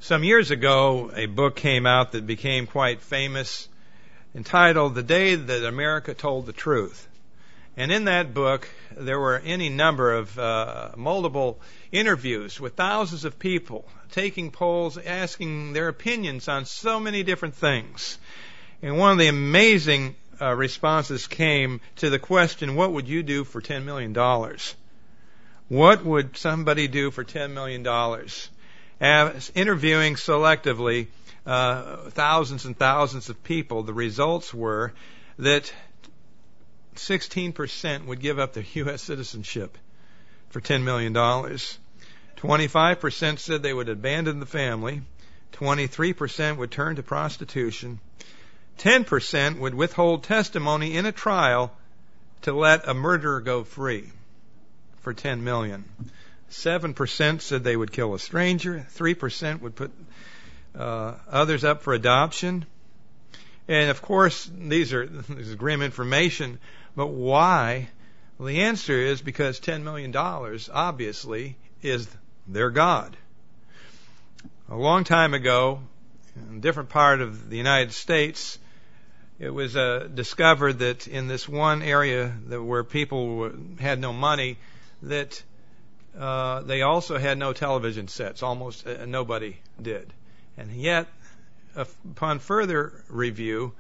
Some years ago, a book came out that became quite famous, entitled The Day That America Told the Truth. And in that book, there were any number of multiple interviews with thousands of people, taking polls, asking their opinions on so many different things. And one of the amazing responses came to the question, what would you do for $10 million? What would somebody do for $10 million? Interviewing selectively thousands and thousands of people, the results were that 16% would give up their U.S. citizenship for $10 million. 25% said they would abandon the family. 23% would turn to prostitution. 10% would withhold testimony in a trial to let a murderer go free for $10 million. 7% said they would kill a stranger. 3% would put others up for adoption. And of course, this is grim information, but why? Well, the answer is because $10 million, obviously, is their God. A long time ago, in a different part of the United States, it was discovered that in this one area where people had no money, that they also had no television sets. Almost nobody did. And yet, upon further review,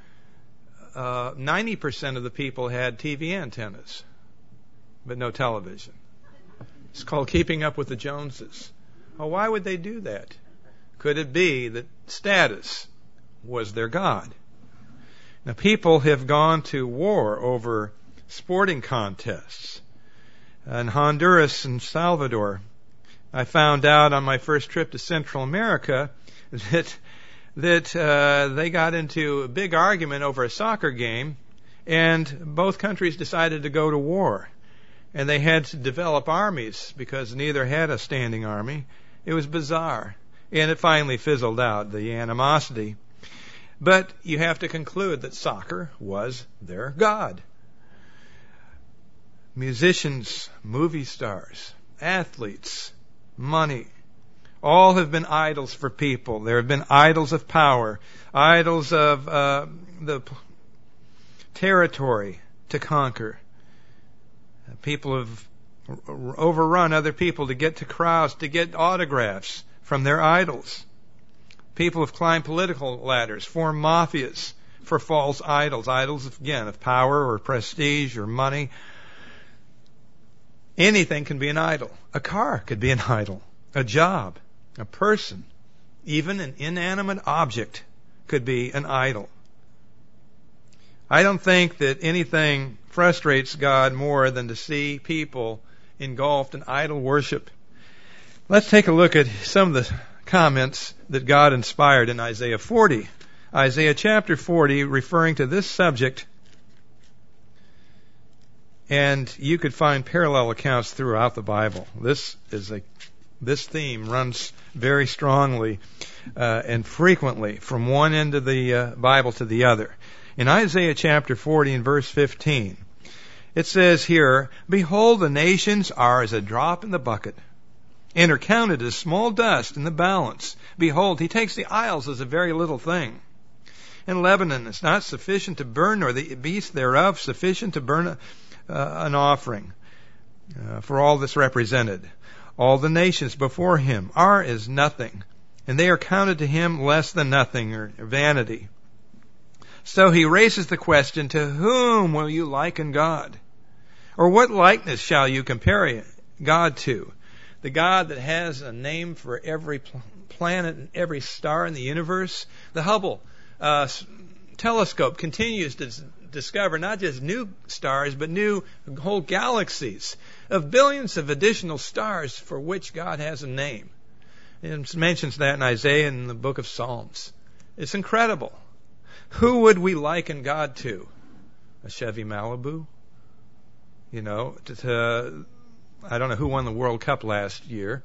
90% of the people had TV antennas, but no television. It's called keeping up with the Joneses. Well, why would they do that? Could it be that status was their God? Now, people have gone to war over sporting contests. In Honduras and Salvador, I found out on my first trip to Central America that they got into a big argument over a soccer game, and both countries decided to go to war. And they had to develop armies because neither had a standing army. It was bizarre. And it finally fizzled out, the animosity. But you have to conclude that soccer was their God. Musicians, movie stars, athletes, money, all have been idols for people. There have been idols of power, idols of the territory to conquer. People have overrun other people to get to crowds, to get autographs from their idols. People have climbed political ladders, formed mafias for false idols. Idols, again, of power or prestige or money. Anything can be an idol. A car could be an idol. A job, a person, even an inanimate object could be an idol. I don't think that anything frustrates God more than to see people engulfed in idol worship. Let's take a look at some of the comments that God inspired in Isaiah 40. Isaiah chapter 40, referring to this subject, and you could find parallel accounts throughout the Bible. This theme runs very strongly and frequently from one end of the Bible to the other. In Isaiah chapter 40 and verse 15, it says here, "Behold, the nations are as a drop in the bucket, and are counted as small dust in the balance. Behold, he takes the isles as a very little thing. And Lebanon is not sufficient to burn, nor the beast thereof sufficient to burn an offering for all that's represented. All the nations before him are as nothing, and they are counted to him less than nothing, or vanity." So he raises the question, to whom will you liken God? Or what likeness shall you compare God to? The God that has a name for every planet and every star in the universe? The Hubble telescope continues to discover not just new stars, but new whole galaxies of billions of additional stars for which God has a name. It mentions that in Isaiah and in the book of Psalms. It's incredible. Who would we liken God to? A Chevy Malibu? I don't know who won the World Cup last year.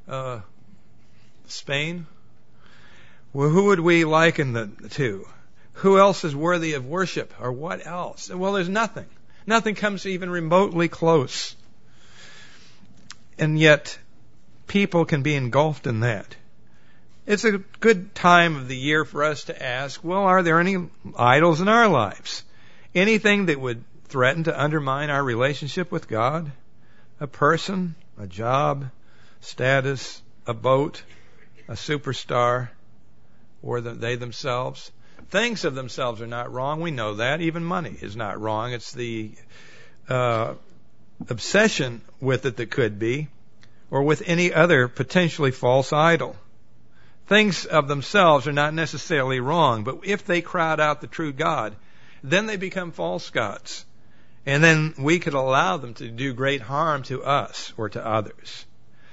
Spain? Well, who would we liken the to? Who else is worthy of worship? Or what else? Well, there's nothing. Nothing comes even remotely close. And yet, people can be engulfed in that. It's a good time of the year for us to ask, well, are there any idols in our lives? Anything that would threaten to undermine our relationship with God? A person, a job, status, a boat, a superstar, or they themselves? Things of themselves are not wrong. We know that. Even money is not wrong. It's the obsession with it that could be, or with any other potentially false idol. Things of themselves are not necessarily wrong, but if they crowd out the true God, then they become false gods. And then we could allow them to do great harm to us or to others.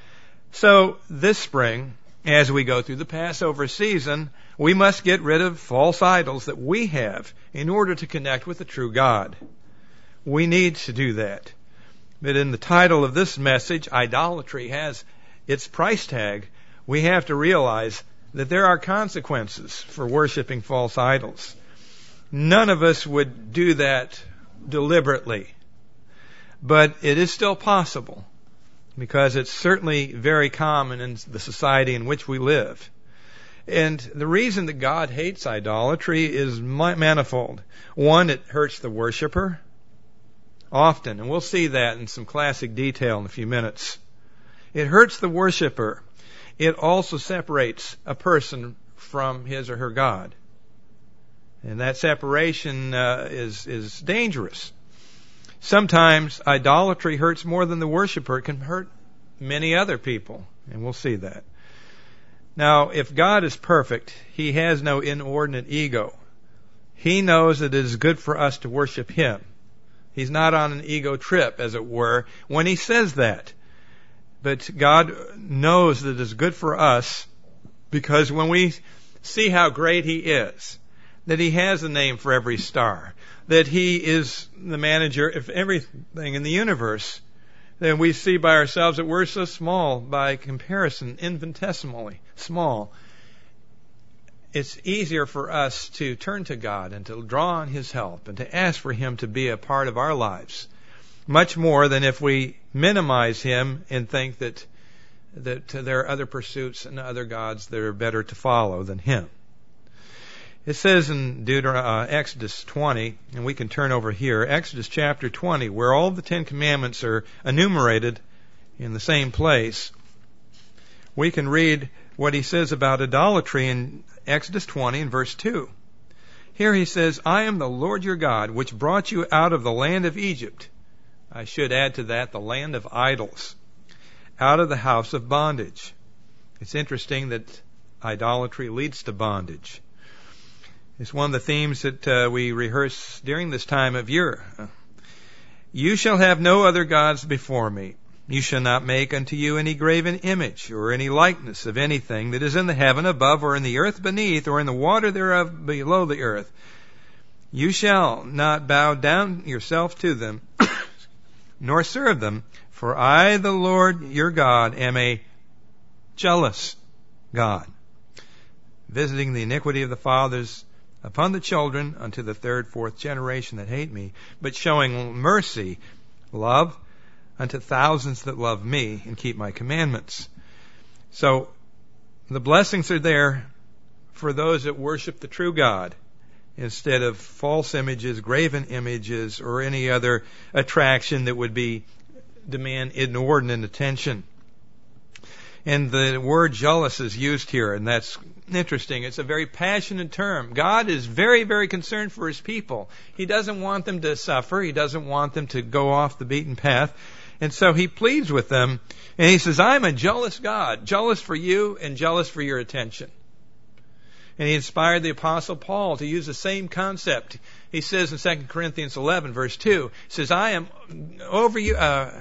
So this spring, as we go through the Passover season, we must get rid of false idols that we have in order to connect with the true God. We need to do that. But in the title of this message, idolatry has its price tag. We have to realize that there are consequences for worshiping false idols. None of us would do that deliberately, but it is still possible because it's certainly very common in the society in which we live. And the reason that God hates idolatry is manifold. One, it hurts the worshiper often, and we'll see that in some classic detail in a few minutes. It hurts the worshiper. It also separates a person from his or her God. And that separation is dangerous. Sometimes idolatry hurts more than the worshiper. It can hurt many other people, and we'll see that. Now, if God is perfect, He has no inordinate ego. He knows that it is good for us to worship Him. He's not on an ego trip, as it were, when He says that. But God knows that it is good for us because when we see how great He is, that He has a name for every star, that He is the manager of everything in the universe, then we see by ourselves that we're so small by comparison, infinitesimally small. It's easier for us to turn to God and to draw on His help and to ask for Him to be a part of our lives, much more than if we minimize Him and think that there are other pursuits and other gods that are better to follow than Him. It says in Exodus 20, and we can turn over here, Exodus chapter 20, where all the Ten Commandments are enumerated in the same place. We can read what He says about idolatry in Exodus 20 and verse 2. Here He says, I am the Lord your God, which brought you out of the land of Egypt. I should add to that, the land of idols, out of the house of bondage. It's interesting that idolatry leads to bondage. It's one of the themes that we rehearse during this time of year. You shall have no other gods before me. You shall not make unto you any graven image or any likeness of anything that is in the heaven above or in the earth beneath or in the water thereof below the earth. You shall not bow down yourself to them nor serve them, for I, the Lord your God, am a jealous God, visiting the iniquity of the fathers upon the children unto the third, fourth generation that hate me, but showing mercy, love, unto thousands that love me and keep my commandments. So the blessings are there for those that worship the true God instead of false images, graven images, or any other attraction that would demand inordinate attention. And the word jealous is used here, and that's interesting. It's a very passionate term. God is very, very concerned for His people. He doesn't want them to suffer. He doesn't want them to go off the beaten path. And so He pleads with them, and He says, I'm a jealous God, jealous for you and jealous for your attention. And He inspired the Apostle Paul to use the same concept. He says in 2 Corinthians 11, verse 2, He says, I am over you,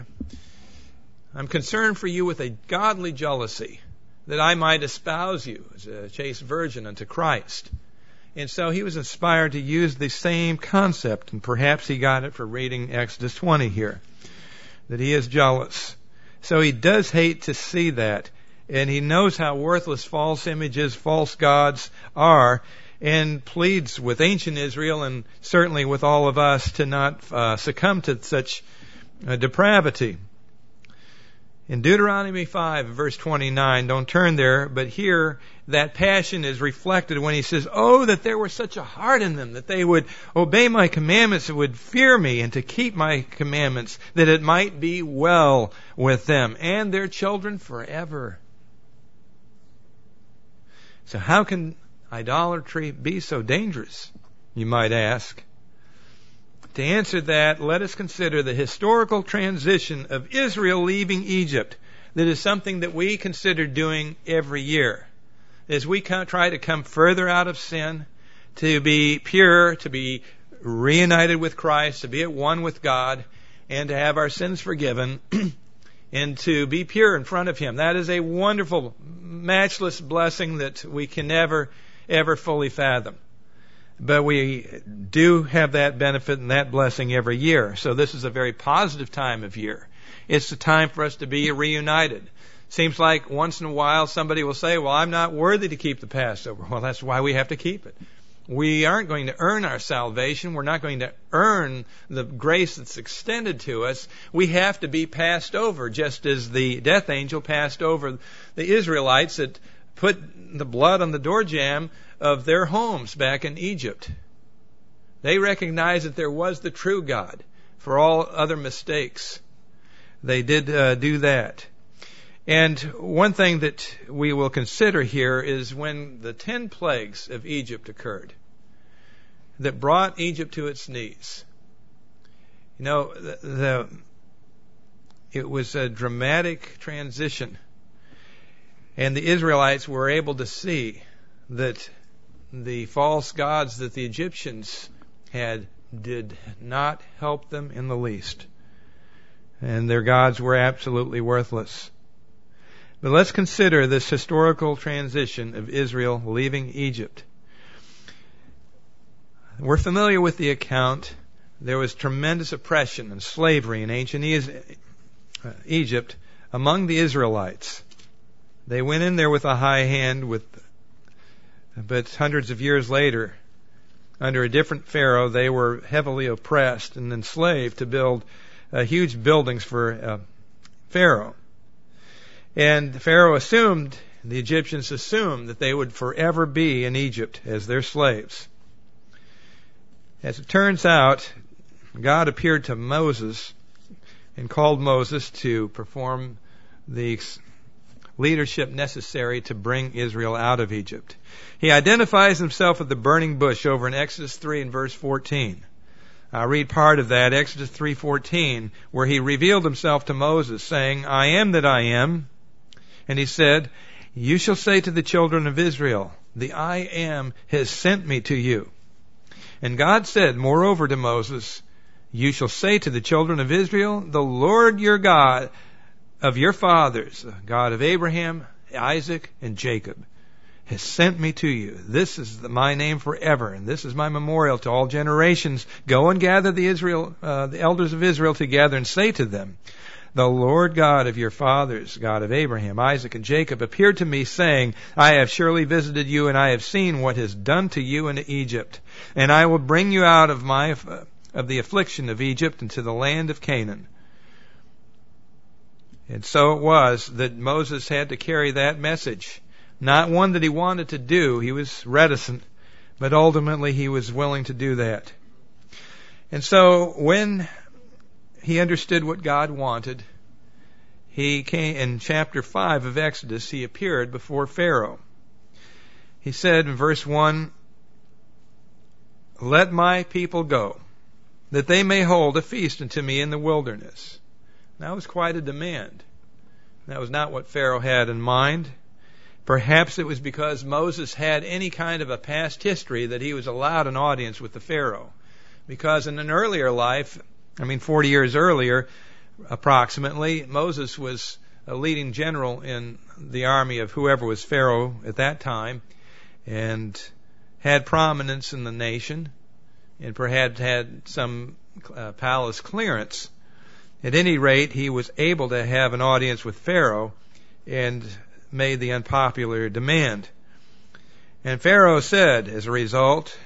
I'm concerned for you with a godly jealousy, that I might espouse you as a chaste virgin unto Christ. And so he was inspired to use the same concept, and perhaps he got it for reading Exodus 20 here, that he is jealous. So he does hate to see that, and he knows how worthless false images, false gods are, and pleads with ancient Israel and certainly with all of us to not succumb to such depravity. In Deuteronomy 5, verse 29, don't turn there, but here that passion is reflected when he says, "Oh, that there were such a heart in them, that they would obey my commandments, that would fear me, and to keep my commandments, that it might be well with them and their children forever." So how can idolatry be so dangerous, you might ask? To answer that, let us consider the historical transition of Israel leaving Egypt. That is something that we consider doing every year. As we try to come further out of sin, to be pure, to be reunited with Christ, to be at one with God, and to have our sins forgiven, and to be pure in front of Him. That is a wonderful, matchless blessing that we can never, ever fully fathom. But we do have that benefit and that blessing every year. So this is a very positive time of year. It's the time for us to be reunited. Seems like once in a while somebody will say, "Well, I'm not worthy to keep the Passover." Well, that's why we have to keep it. We aren't going to earn our salvation. We're not going to earn the grace that's extended to us. We have to be passed over, just as the death angel passed over the Israelites that put the blood on the door jamb of their homes back in Egypt. They recognized that there was the true God for all other mistakes. They did do that. And one thing that we will consider here is when the 10 plagues of Egypt occurred that brought Egypt to its knees. You know, it was a dramatic transition. And the Israelites were able to see that the false gods that the Egyptians had did not help them in the least. And their gods were absolutely worthless. But let's consider this historical transition of Israel leaving Egypt. We're familiar with the account. There was tremendous oppression and slavery in ancient Egypt among the Israelites. They went in there with a high hand, but hundreds of years later, under a different Pharaoh, they were heavily oppressed and enslaved to build huge buildings for Pharaoh. And Pharaoh assumed, the Egyptians assumed, that they would forever be in Egypt as their slaves. As it turns out, God appeared to Moses and called Moses to perform the leadership necessary to bring Israel out of Egypt. He identifies himself with the burning bush over in Exodus 3 and verse 14. I'll read part of that, Exodus 3:14, where he revealed himself to Moses, saying, "I am that I am." And he said, "You shall say to the children of Israel, the I am has sent me to you." And God said, moreover, to Moses, "You shall say to the children of Israel, the Lord your God of your fathers, the God of Abraham, Isaac, and Jacob, has sent me to you. This is my name forever, and this is my memorial to all generations. Go and gather the elders of Israel together and say to them, the Lord God of your fathers, God of Abraham, Isaac, and Jacob, appeared to me, saying, I have surely visited you, and I have seen what is done to you in Egypt. And I will bring you out of the affliction of Egypt into the land of Canaan." And so it was that Moses had to carry that message. Not one that he wanted to do. He was reticent, but ultimately he was willing to do that. And so when he understood what God wanted, he came in chapter 5 of Exodus, he appeared before Pharaoh. He said in verse 1, "Let my people go, that they may hold a feast unto me in the wilderness." That was quite a demand. That was not what Pharaoh had in mind. Perhaps it was because Moses had any kind of a past history that he was allowed an audience with the Pharaoh. Because in an earlier life, 40 years earlier, approximately, Moses was a leading general in the army of whoever was Pharaoh at that time, and had prominence in the nation, and perhaps had some palace clearance. At any rate, he was able to have an audience with Pharaoh and made the unpopular demand. And Pharaoh said, as a result,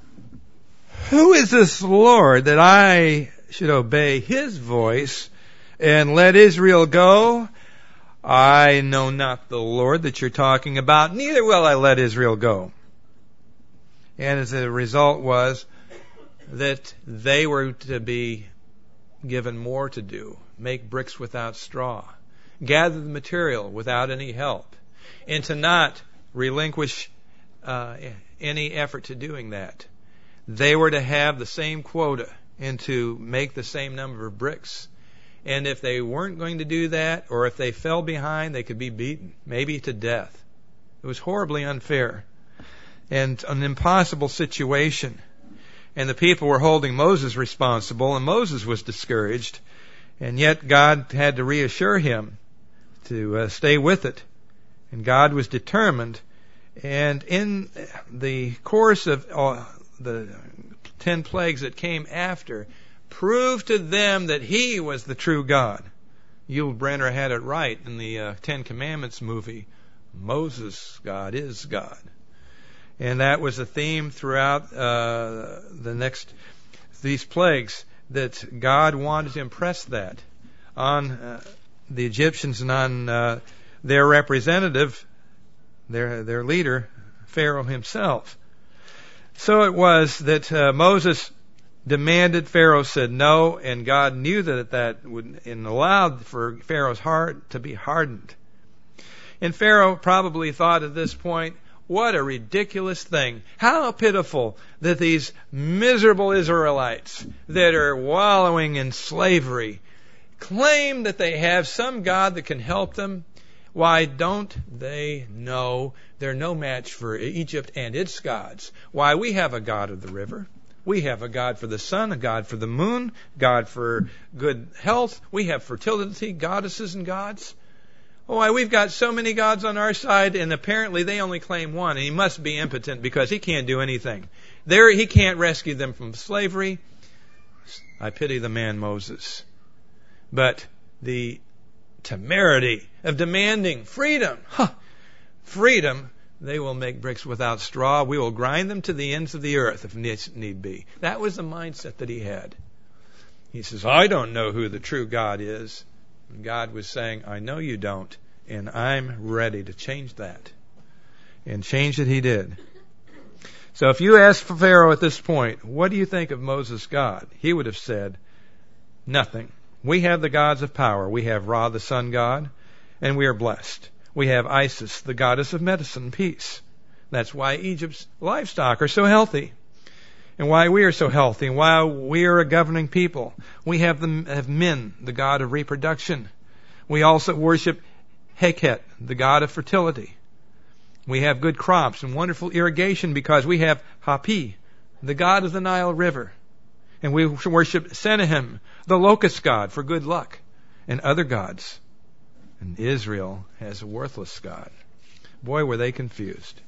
"Who is this Lord that I should obey his voice and let Israel go. I know not the Lord that you're talking about, neither will I let Israel go. And as a result was that they were to be given more to do, make bricks without straw, gather the material without any help, and to not relinquish any effort to doing that. They were to have the same quota and to make the same number of bricks. And if they weren't going to do that, or if they fell behind, they could be beaten, maybe to death. It was horribly unfair and an impossible situation. And the people were holding Moses responsible, and Moses was discouraged. And yet God had to reassure him to stay with it. And God was determined. And in the course of the 10 plagues that came after, proved to them that He was the true God. Yul Brynner had it right in the 10 Commandments movie. Moses' God is God. And that was a theme throughout these plagues, that God wanted to impress that on the Egyptians and on their representative, their leader, Pharaoh himself. So it was that Moses demanded, Pharaoh said no, and God knew that would, and allowed for Pharaoh's heart to be hardened. And Pharaoh probably thought at this point, what a ridiculous thing. How pitiful that these miserable Israelites that are wallowing in slavery claim that they have some God that can help them. Why don't they know they're no match for Egypt and its gods? Why, we have a God of the river. We have a God for the sun, a God for the moon, God for good health. We have fertility, goddesses and gods. Why, we've got so many gods on our side, and apparently they only claim one, and he must be impotent because he can't do anything. He can't rescue them from slavery. I pity the man Moses. But the temerity of demanding freedom, freedom, they will make bricks without straw. We will grind them to the ends of the earth if need be. That was the mindset that he had. He says, I don't know who the true God is. And God was saying, I know you don't, and I'm ready to change that. And change it he did. So if you ask Pharaoh at this point, what do you think of Moses' God? He would have said, nothing. We have the gods of power. We have Ra, the sun god, and we are blessed. We have Isis, the goddess of medicine and peace. That's why Egypt's livestock are so healthy, and why we are so healthy, and why we are a governing people. We have Min, the god of reproduction. We also worship Heket, the god of fertility. We have good crops and wonderful irrigation because we have Hapi, the god of the Nile River. And we worship Sennacherib, the locust god, for good luck, and other gods. And Israel has a worthless God. Boy, were they confused.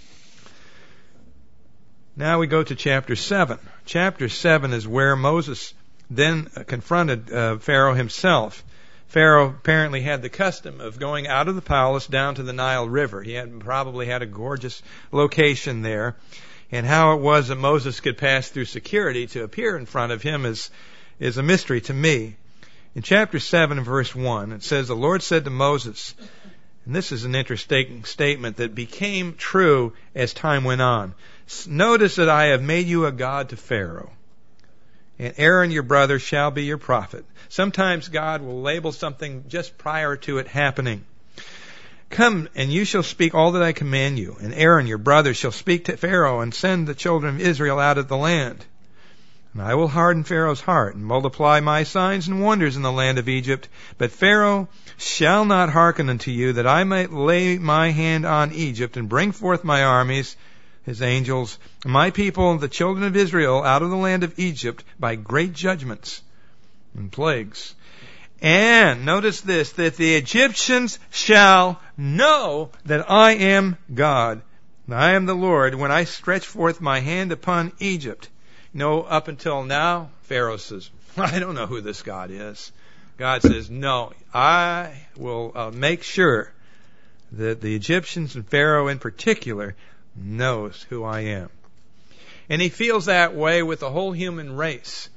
Now we go to chapter 7. Chapter 7 is where Moses then confronted Pharaoh himself. Pharaoh apparently had the custom of going out of the palace down to the Nile River. He probably had a gorgeous location there. And how it was that Moses could pass through security to appear in front of him is a mystery to me. In chapter 7 verse 1, it says, the Lord said to Moses, and this is an interesting statement that became true as time went on. Notice that I have made you a god to Pharaoh, and Aaron your brother shall be your prophet. Sometimes God will label something just prior to it happening. Come, and you shall speak all that I command you, and Aaron your brother shall speak to Pharaoh and send the children of Israel out of the land. And I will harden Pharaoh's heart and multiply my signs and wonders in the land of Egypt. But Pharaoh shall not hearken unto you, that I might lay my hand on Egypt and bring forth my armies, his angels, and my people, the children of Israel, out of the land of Egypt by great judgments and plagues. And notice this, that the Egyptians shall know that I am God. I am the Lord when I stretch forth my hand upon Egypt. No, up until now, Pharaoh says, I don't know who this God is. God says, no, I will make sure that the Egyptians and Pharaoh in particular knows who I am. And he feels that way with the whole human race.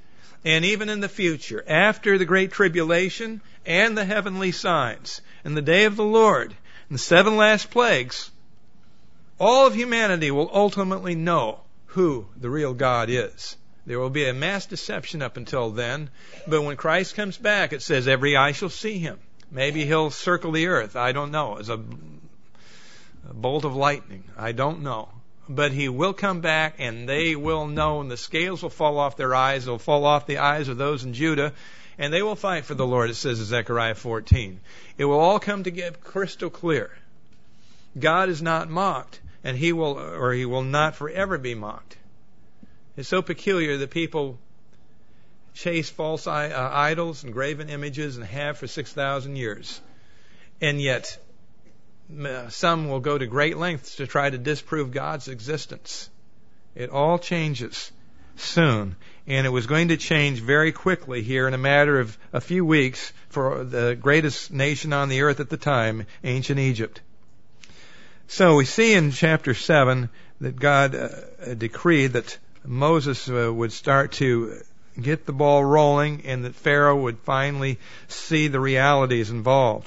and even in the future, after the great tribulation and the heavenly signs, and the day of the Lord, and the 7 last plagues, all of humanity will ultimately know who the real God is. There will be a mass deception up until then, but when Christ comes back, it says every eye shall see him. Maybe he'll circle the earth, I don't know, as a bolt of lightning, I don't know. But he will come back, and they will know, and the scales will fall off their eyes, they'll fall off the eyes of those in Judah, and they will fight for the Lord, it says in Zechariah 14. It will all come together crystal clear. God is not mocked, and he will not forever be mocked. It's so peculiar that people chase false idols and graven images and have for 6,000 years. And yet, some will go to great lengths to try to disprove God's existence. It all changes soon. And it was going to change very quickly here in a matter of a few weeks for the greatest nation on the earth at the time, ancient Egypt. So we see in chapter 7 that God decreed that Moses would start to get the ball rolling, and that Pharaoh would finally see the realities involved.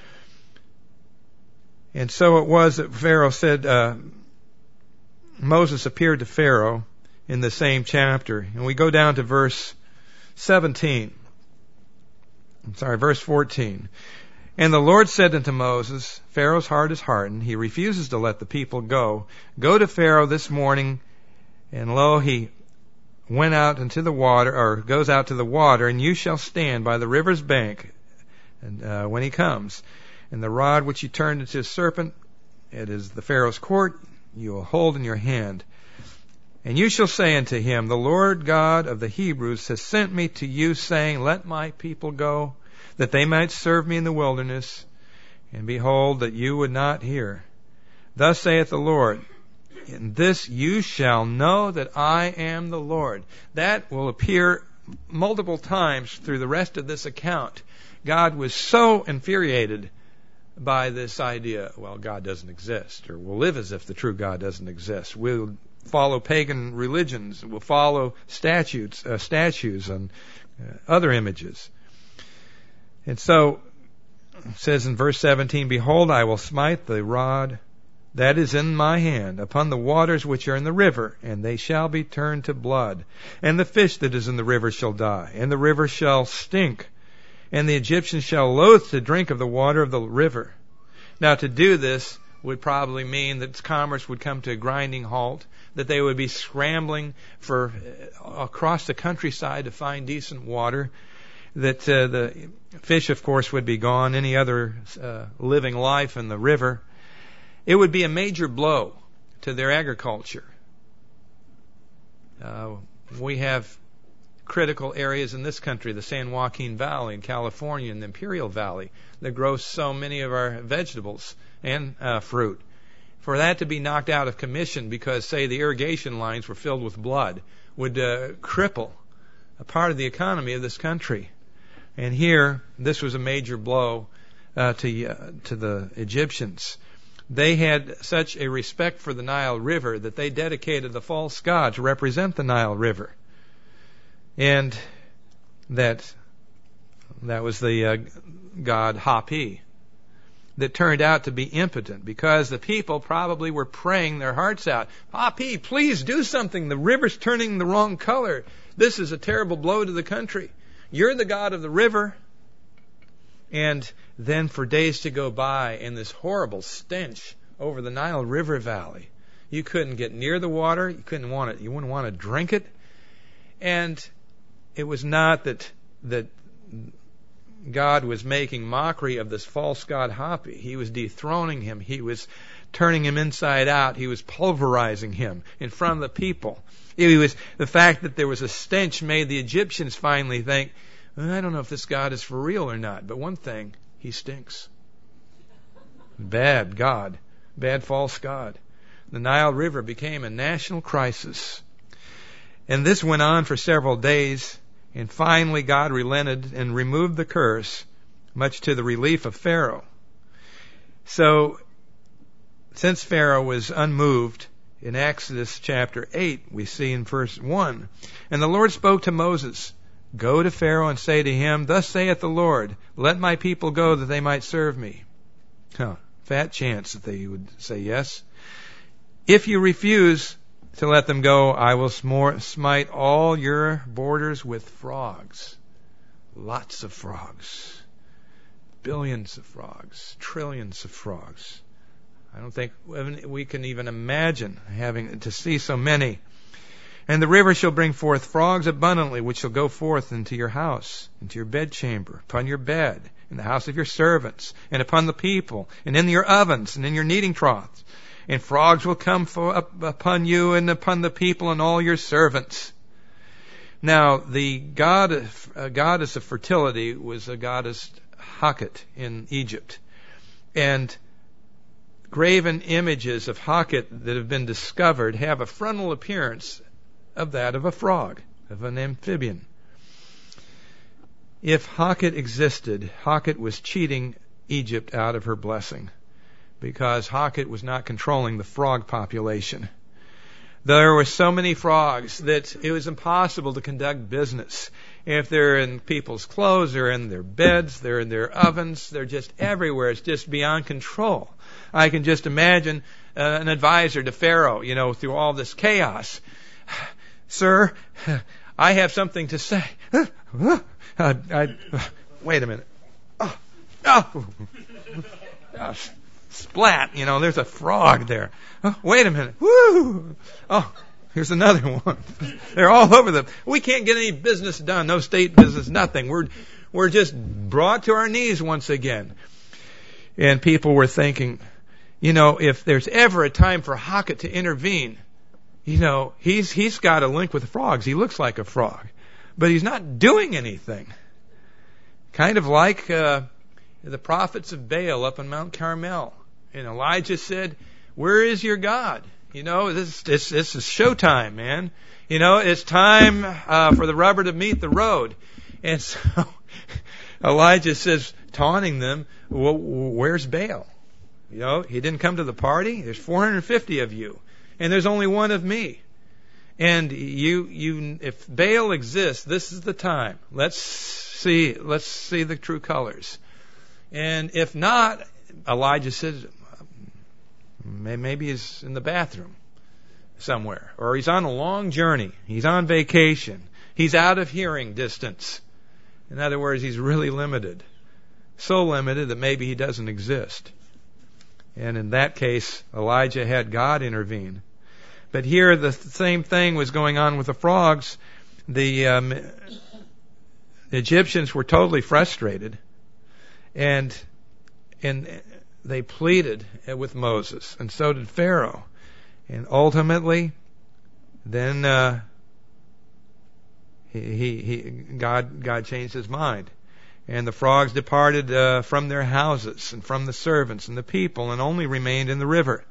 And so it was that Pharaoh said, Moses appeared to Pharaoh in the same chapter. And we go down to verse 14. And the Lord said unto Moses, Pharaoh's heart is hardened. He refuses to let the people go. Go to Pharaoh this morning. And lo, he went out into the water, or goes out to the water, and you shall stand by the river's bank, and when he comes. And the rod which you turned into a serpent, it is the Pharaoh's court, you will hold in your hand. And you shall say unto him, the Lord God of the Hebrews has sent me to you, saying, let my people go, that they might serve me in the wilderness. And behold, that you would not hear. Thus saith the Lord, in this you shall know that I am the Lord. That will appear multiple times through the rest of this account. God was so infuriated by this idea, well, God doesn't exist, or we'll live as if the true God doesn't exist. We'll follow pagan religions. We'll follow statues and other images. And so it says in verse 17, behold, I will smite the rod that is in my hand upon the waters which are in the river, and they shall be turned to blood. And the fish that is in the river shall die, and the river shall stink, and the Egyptians shall loathe to drink of the water of the river. Now, to do this would probably mean that commerce would come to a grinding halt, that they would be scrambling for across the countryside to find decent water, that the fish, of course, would be gone, any other living life in the river. It would be a major blow to their agriculture. We have critical areas in this country, the San Joaquin Valley in California and the Imperial Valley, that grow so many of our vegetables and fruit. For that to be knocked out of commission because, say, the irrigation lines were filled with blood would cripple a part of the economy of this country. And here, this was a major blow to the Egyptians. They had such a respect for the Nile River that they dedicated the false god to represent the Nile River. And that was the god Hapi, that turned out to be impotent because the people probably were praying their hearts out. Hapi, please do something. The river's turning the wrong color. This is a terrible blow to the country. You're the god of the river. And then for days to go by and this horrible stench over the Nile River Valley. You couldn't get near the water. You wouldn't want to drink it. And it was not that God was making mockery of this false god Hapi. He was dethroning him. He was turning him inside out. He was pulverizing him in front of the people. It was the fact that there was a stench made the Egyptians finally think, I don't know if this God is for real or not, but one thing, he stinks. Bad God, bad false God. The Nile River became a national crisis. And this went on for several days, and finally God relented and removed the curse, much to the relief of Pharaoh. So, since Pharaoh was unmoved, in Exodus chapter 8, we see in verse 1, and the Lord spoke to Moses, Go to Pharaoh and say to him, Thus saith the Lord, let my people go that they might serve me. Fat chance that they would say yes. If you refuse to let them go, I will smite all your borders with frogs. Lots of frogs. Billions of frogs. Trillions of frogs. I don't think we can even imagine having to see so many. And the river shall bring forth frogs abundantly, which shall go forth into your house, into your bedchamber, upon your bed, in the house of your servants, and upon the people, and in your ovens, and in your kneading troughs. And frogs will come upon you, and upon the people, and all your servants. Now, the goddess of fertility was a goddess Haqet in Egypt. And graven images of Haqet that have been discovered have a frontal appearance of that of a frog, of an amphibian. If Haqet existed, Haqet was cheating Egypt out of her blessing, because Haqet was not controlling the frog population. There were so many frogs that it was impossible to conduct business. If they're in people's clothes, they're in their beds, they're in their ovens, they're just everywhere. It's just beyond control. I can just imagine an advisor to Pharaoh, through all this chaos. Sir, I have something to say. Wait a minute. Splat, there's a frog there. Wait a minute. Woo! Here's another one. They're all over them. We can't get any business done. No state business, nothing. We're just brought to our knees once again. And people were thinking, if there's ever a time for Haqet to intervene, he's got a link with frogs. He looks like a frog, but he's not doing anything. Kind of like the prophets of Baal up on Mount Carmel. And Elijah said, "Where is your God?" This is showtime, man. It's time for the rubber to meet the road. And so Elijah says, taunting them, "Well, where's Baal? He didn't come to the party. There's 450 of you, and there's only one of me. And if Baal exists, this is the time. Let's see the true colors. And if not," Elijah says, maybe he's in the bathroom somewhere, or he's on a long journey. He's on vacation. He's out of hearing distance. In other words, he's really limited. So limited that maybe he doesn't exist. And in that case, Elijah had God intervene. But here the same thing was going on with the frogs. The Egyptians were totally frustrated, and they pleaded with Moses, and so did Pharaoh. And ultimately, then God changed his mind, and the frogs departed from their houses and from the servants and the people, and only remained in the river.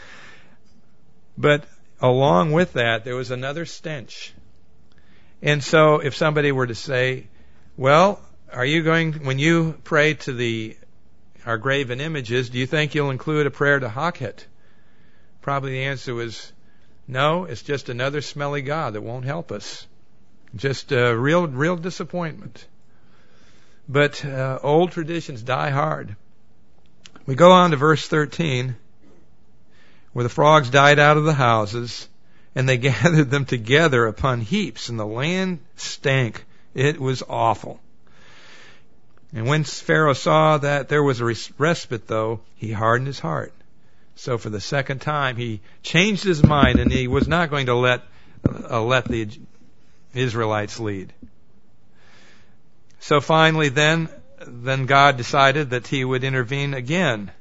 But along with that, there was another stench. And so, if somebody were to say, "Well, when you pray to our graven images, do you think you'll include a prayer to Haqet?" Probably the answer was, no, it's just another smelly god that won't help us. Just a real disappointment. But old traditions die hard. We go on to verse 13, where the frogs died out of the houses, and they gathered them together upon heaps, and the land stank. It was awful. And when Pharaoh saw that there was a respite, though, he hardened his heart. So for the second time, he changed his mind, and he was not going to let the Israelites lead. So finally, then God decided that he would intervene again.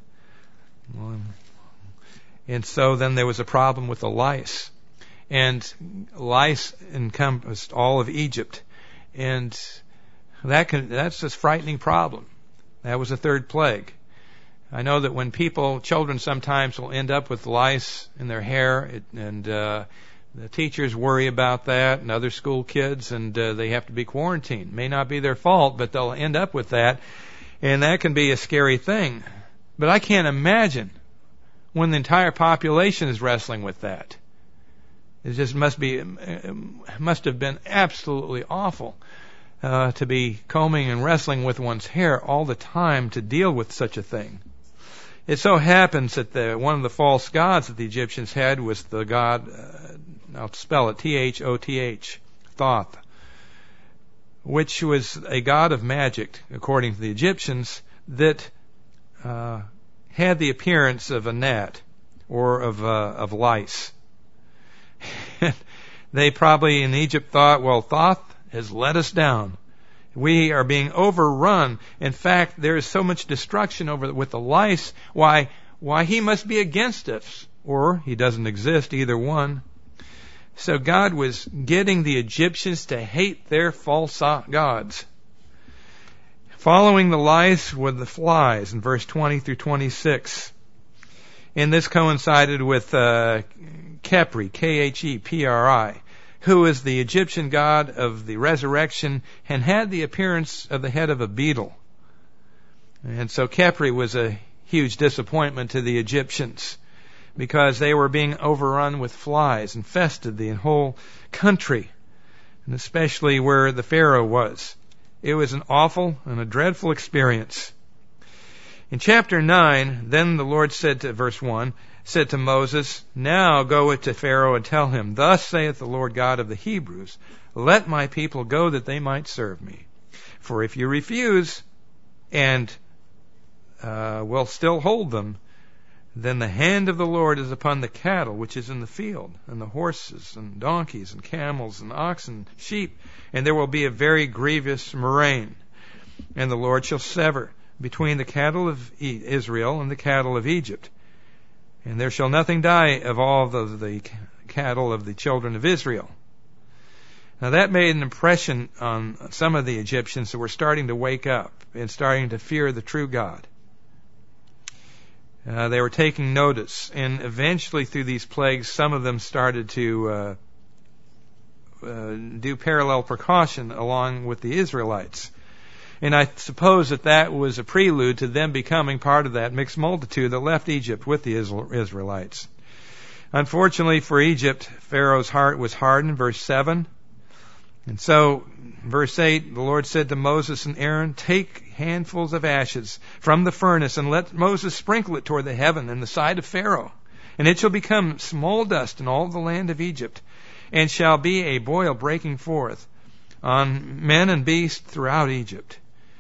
And so then there was a problem with the lice. And lice encompassed all of Egypt. And that's a frightening problem. That was the third plague. I know that when children sometimes will end up with lice in their hair, and the teachers worry about that, and other school kids, and they have to be quarantined. May not be their fault, but they'll end up with that, and that can be a scary thing. But I can't imagine when the entire population is wrestling with that. It just must have been absolutely awful. to be combing and wrestling with one's hair all the time to deal with such a thing. It so happens that one of the false gods that the Egyptians had was the god, I'll spell it, Thoth, Thoth, which was a god of magic, according to the Egyptians, that had the appearance of a gnat or of lice. They probably in Egypt thought, well, Thoth has let us down. We are being overrun. In fact, there is so much destruction with the lice. Why he must be against us, or he doesn't exist, either one. So God was getting the Egyptians to hate their false gods. Following the lice were the flies in verse 20 through 26. And this coincided with Khepri, Khepri, who is the Egyptian god of the resurrection and had the appearance of the head of a beetle. And so Khepri was a huge disappointment to the Egyptians because they were being overrun with flies, infested the whole country, and especially where the Pharaoh was. It was an awful and a dreadful experience. In chapter 9, then the Lord said to, verse 1, said to Moses, "Now go to Pharaoh and tell him, Thus saith the Lord God of the Hebrews, Let my people go that they might serve me. For if you refuse and will still hold them, then the hand of the Lord is upon the cattle which is in the field, and the horses and donkeys and camels and oxen, sheep, and there will be a very grievous murrain. And the Lord shall sever between the cattle of Israel and the cattle of Egypt. And there shall nothing die of all the cattle of the children of Israel." Now that made an impression on some of the Egyptians that were starting to wake up and starting to fear the true God. They were taking notice, and eventually through these plagues, some of them started to do parallel precaution along with the Israelites. And I suppose that was a prelude to them becoming part of that mixed multitude that left Egypt with the Israelites. Unfortunately for Egypt, Pharaoh's heart was hardened, verse 7. And so, verse 8, the Lord said to Moses and Aaron, "Take handfuls of ashes from the furnace and let Moses sprinkle it toward the heaven in the sight of Pharaoh. And it shall become small dust in all the land of Egypt, and shall be a boil breaking forth on men and beasts throughout Egypt."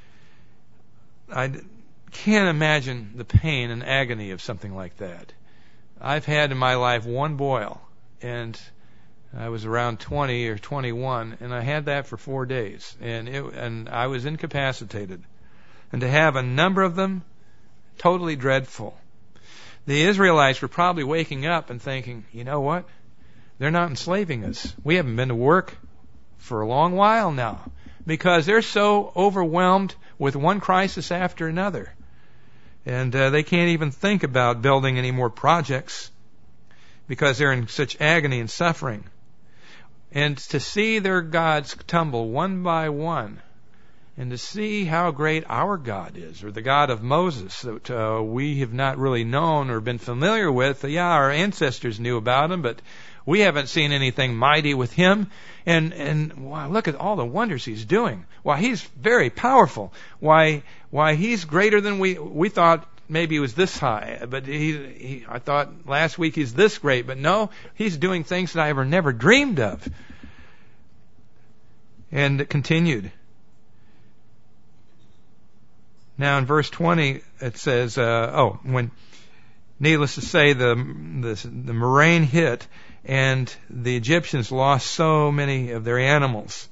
I can't imagine the pain and agony of something like that. I've had in my life one boil, and I was around 20 or 21, and I had that for 4 days, and I was incapacitated. And to have a number of them, totally dreadful. The Israelites were probably waking up and thinking, you know what? They're not enslaving us. We haven't been to work for a long while now, because they're so overwhelmed with one crisis after another. And they can't even think about building any more projects because they're in such agony and suffering. And to see their gods tumble one by one, and to see how great our God is, or the God of Moses that we have not really known or been familiar with. Yeah, our ancestors knew about him, but we haven't seen anything mighty with him. And wow, look at all the wonders he's doing. Why, he's very powerful. Why he's greater than we thought. Maybe he was this high, but I thought last week he's this great, but no, he's doing things that I ever never dreamed of. And it continued. Now in verse 20 it says, when needless to say the murrain hit, and the Egyptians lost so many of their animals.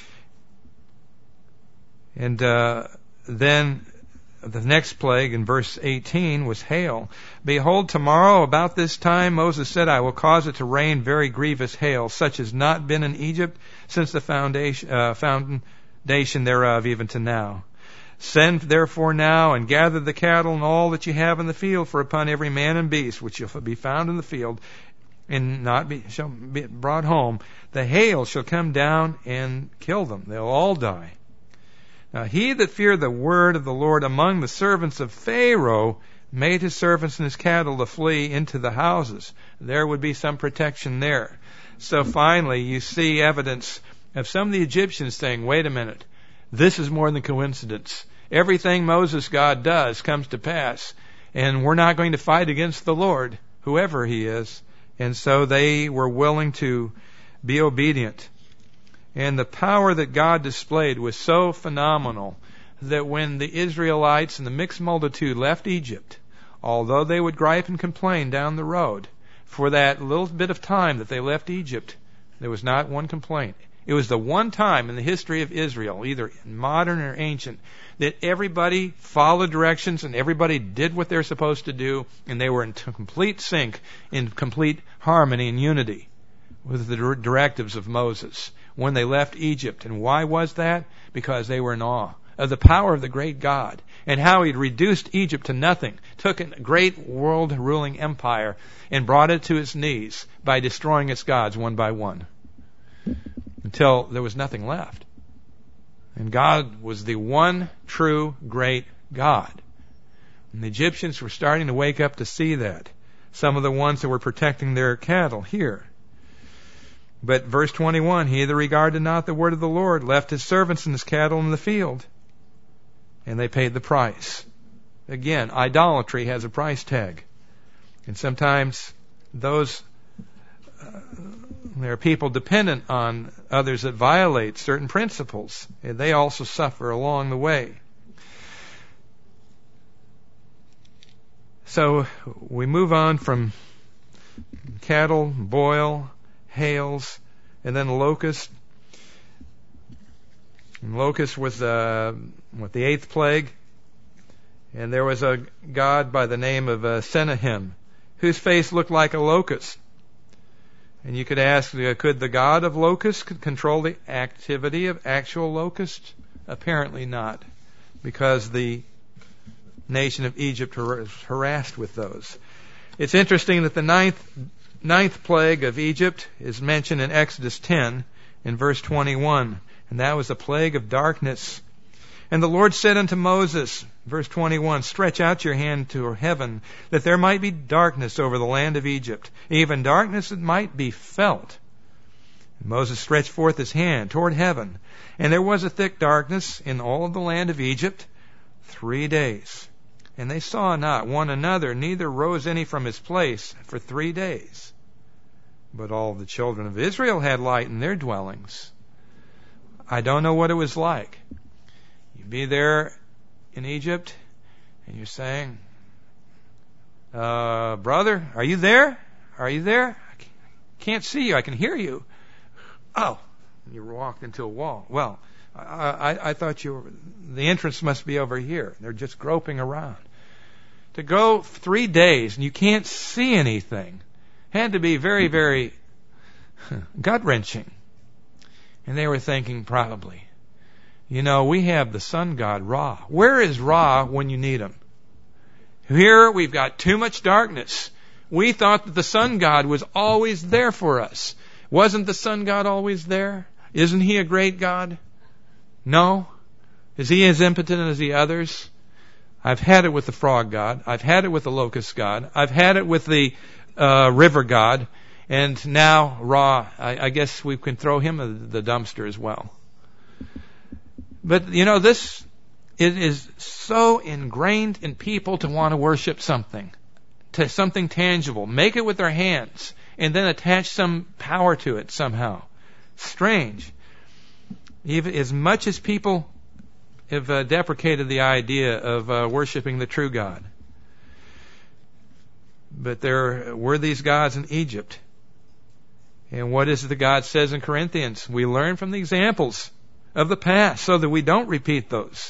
And then the next plague in verse 18 was hail. "Behold, tomorrow about this time, Moses said, I will cause it to rain very grievous hail, such as not been in Egypt since the foundation thereof even to now. Send therefore now and gather the cattle and all that you have in the field, for upon every man and beast which shall be found in the field, and shall be brought home, the hail shall come down and kill them. They'll all die. Now he that feared the word of the Lord among the servants of Pharaoh made his servants and his cattle to flee into the houses." There would be some protection there. So finally you see evidence of some of the Egyptians saying, wait a minute, This is more than coincidence. Everything Moses, God, does comes to pass. And we're not going to fight against the Lord, whoever He is. And so they were willing to be obedient. And the power that God displayed was so phenomenal that when the Israelites and the mixed multitude left Egypt, although they would gripe and complain down the road, for that little bit of time that they left Egypt, there was not one complaint. It was the one time in the history of Israel, either modern or ancient, that everybody followed directions and everybody did what they're supposed to do, and they were in complete sync, in complete harmony and unity with the directives of Moses when they left Egypt. And why was that? Because they were in awe of the power of the great God and how He'd reduced Egypt to nothing, took a great world-ruling empire and brought it to its knees by destroying its gods one by one until there was nothing left. And God was the one true great God. And the Egyptians were starting to wake up to see that. Some of the ones that were protecting their cattle here. But verse 21, he that regarded not the word of the Lord left his servants and his cattle in the field. And they paid the price. Again, idolatry has a price tag. And sometimes there are people dependent on others that violate certain principles, and they also suffer along the way. So we move on from cattle, boil, hails, and then locust. And locust was the eighth plague. And there was a god by the name of Sennacherib, whose face looked like a locust. And you could ask, could the god of locusts control the activity of actual locusts? Apparently not, because the nation of Egypt was harassed with those. It's interesting that the ninth plague of Egypt is mentioned in Exodus 10 in verse 21, and that was the plague of darkness. And the Lord said unto Moses, verse 21, stretch out your hand to heaven, that there might be darkness over the land of Egypt, even darkness that might be felt. And Moses stretched forth his hand toward heaven, and there was a thick darkness in all of the land of Egypt 3 days. And they saw not one another, neither rose any from his place for 3 days. But all the children of Israel had light in their dwellings. I don't know what it was like. You'd be there in Egypt, and you're saying, brother, are you there? Are you there? I can't see you. I can hear you. Oh, you walked into a wall. Well, I thought the entrance must be over here. They're just groping around. To go 3 days and you can't see anything had to be very, very gut-wrenching. And they were thinking probably, we have the sun god Ra. Where is Ra when you need him? Here we've got too much darkness. We thought that the sun god was always there for us. Wasn't the sun god always there? Isn't he a great God? No. Is he as impotent as the others? I've had it with the frog god. I've had it with the locust god. I've had it with the river god. And now Ra, I guess we can throw him in the dumpster as well. But, this is so ingrained in people to want to worship something tangible. Make it with their hands and then attach some power to it somehow. Strange. Even as much as people have deprecated the idea of worshiping the true God. But there were these gods in Egypt. And what is it that God says in Corinthians? We learn from the examples of the past so that we don't repeat those.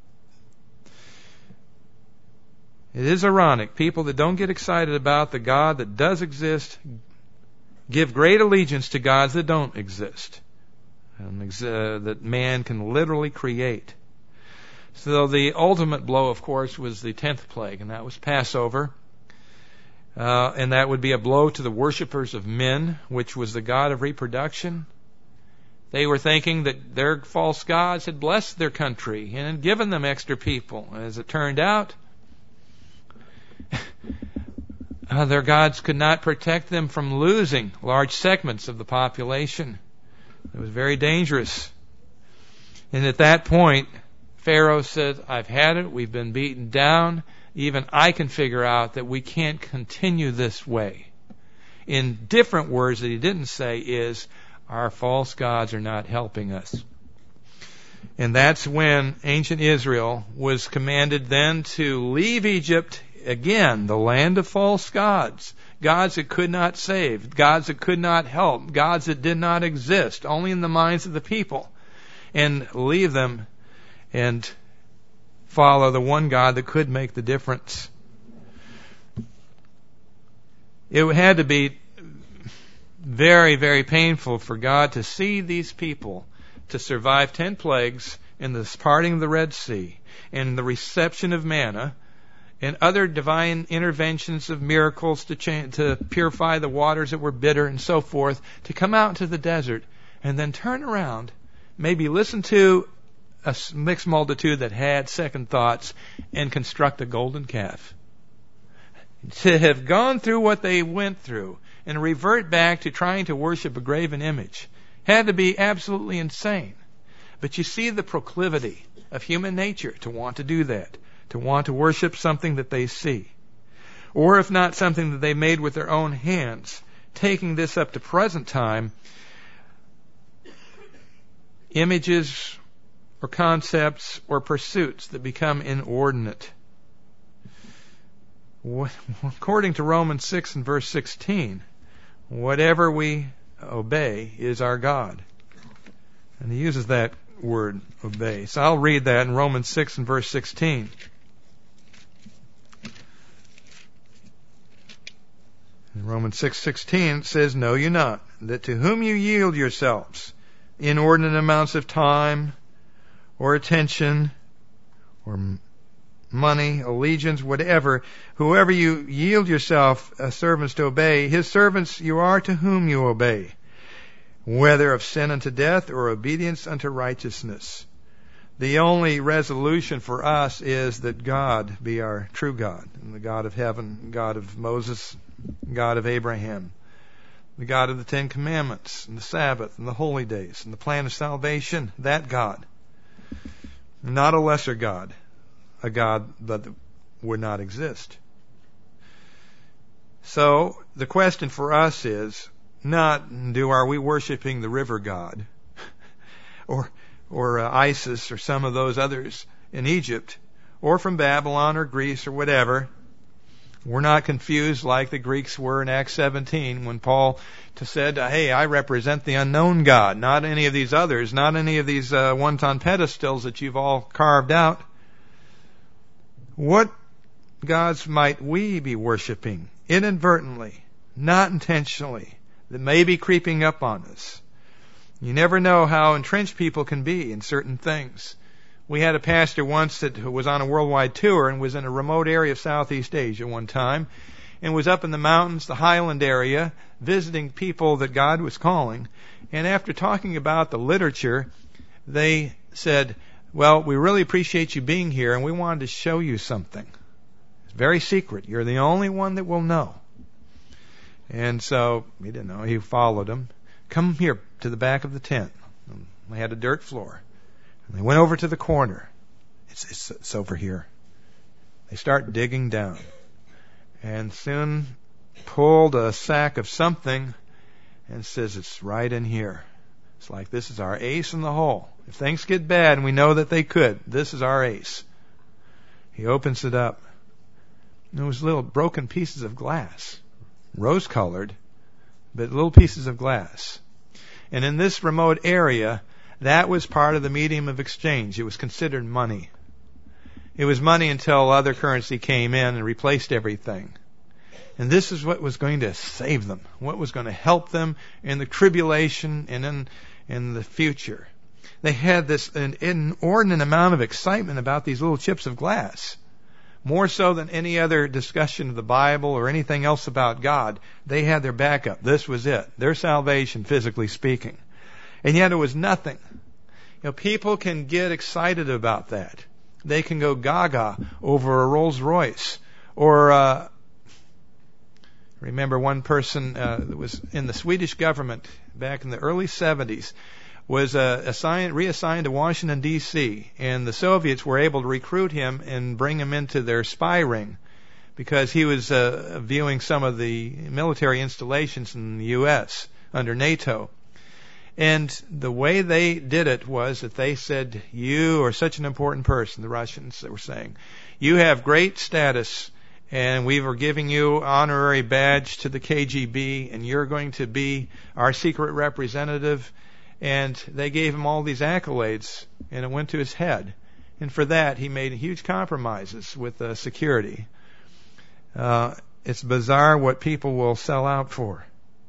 It is ironic. People that don't get excited about the God that does exist give great allegiance to gods that don't exist, and that man can literally create. So the ultimate blow, of course, was the 10th plague, and that was Passover. And that would be a blow to the worshippers of men, which was the god of reproduction. They were thinking that their false gods had blessed their country and had given them extra people. As it turned out, their gods could not protect them from losing large segments of the population. It was very dangerous. And at that point, Pharaoh said, I've had it. We've been beaten down. Even I can figure out that we can't continue this way. In different words that he didn't say is, our false gods are not helping us. And that's when ancient Israel was commanded then to leave Egypt, again, the land of false gods. Gods that could not save, gods that could not help, gods that did not exist, only in the minds of the people. And leave them and follow the one God that could make the difference. It had to be very, very painful for God to see these people to survive 10 plagues and the parting of the Red Sea and the reception of manna and other divine interventions of miracles to purify the waters that were bitter and so forth, to come out into the desert and then turn around, maybe listen to a mixed multitude that had second thoughts and construct a golden calf. To have gone through what they went through and revert back to trying to worship a graven image had to be absolutely insane. But you see the proclivity of human nature to want to do that, to want to worship something that they see. Or if not something that they made with their own hands, taking this up to present time, images or concepts or pursuits that become inordinate. According to Romans 6 and verse 16, whatever we obey is our God. And he uses that word, obey. So I'll read that in Romans 6 and verse 16. In Romans 6:16 it says, know you not, that to whom you yield yourselves, inordinate amounts of time, or attention, or money, allegiance, whatever, whoever you yield yourself servants to obey, his servants you are to whom you obey, whether of sin unto death or obedience unto righteousness. The only resolution for us is that God be our true God, and the God of heaven, God of Moses, God of Abraham, the God of the Ten Commandments, and the Sabbath, and the holy days, and the plan of salvation, that God. Not a lesser God, a God that would not exist. So the question for us is not, are we worshiping the river god or Isis or some of those others in Egypt or from Babylon or Greece or whatever. We're not confused like the Greeks were in Acts 17 when Paul said, hey, I represent the unknown God, not any of these others, not any of these one-ton pedestals that you've all carved out. What gods might we be worshiping inadvertently, not intentionally, that may be creeping up on us? You never know how entrenched people can be in certain things. We had a pastor once that was on a worldwide tour and was in a remote area of Southeast Asia one time and was up in the mountains, the highland area, visiting people that God was calling. And after talking about the literature, they said, well, we really appreciate you being here and we wanted to show you something. It's very secret. You're the only one that will know. And so he didn't know. He followed them. Come here to the back of the tent. They had a dirt floor. And they went over to the corner. It's over here. They start digging down. And soon pulled a sack of something and says, it's right in here. It's like, this is our ace in the hole. If things get bad, and we know that they could, this is our ace. He opens it up. And there was little broken pieces of glass. Rose-colored, but little pieces of glass. And in this remote area, that was part of the medium of exchange. It was considered money. It was money until other currency came in and replaced everything. And this is what was going to save them, what was going to help them in the tribulation and in the future. They had an inordinate amount of excitement about these little chips of glass. More so than any other discussion of the Bible or anything else about God. They had their backup. This was it. Their salvation, physically speaking. And yet it was nothing. People can get excited about that. They can go gaga over a Rolls Royce. Or, remember one person that was in the Swedish government back in the early 70s was reassigned to Washington, D.C., and the Soviets were able to recruit him and bring him into their spy ring because he was viewing some of the military installations in the U.S. under NATO. And the way they did it was that they said, you are such an important person, the Russians were saying. You have great status, and we were giving you honorary badge to the KGB, and you're going to be our secret representative. And they gave him all these accolades, and it went to his head. And for that, he made huge compromises with security. It's bizarre what people will sell out for.